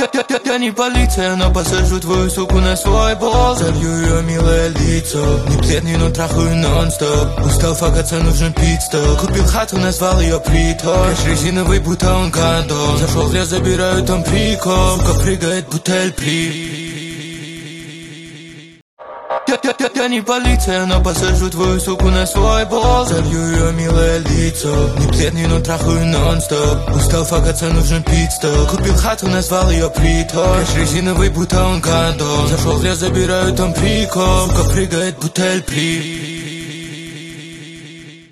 Я не полиция, но посажу твою суку на свой бол. Залью ее милое лицо, не бледный, но трахаю нон-стоп. Устал факаться, нужен пит-стоп. Купил хату, назвал ее притон. Кэш резиновый, будто он гондон. Зашел в лес, забираю там прикол. Сука прыгает, бутель при. Я не полиция, но посажу твою суку на свой бол. Залью ее милое лицо, не бледный, но трахаю нон-стоп. Устал факаться, нужен пит-стоп. Купил хату, назвал ее притон. Кэш резиновый, будто он гондон. Зашел в лес, забираю там прикол. Сука прыгает, бутель при.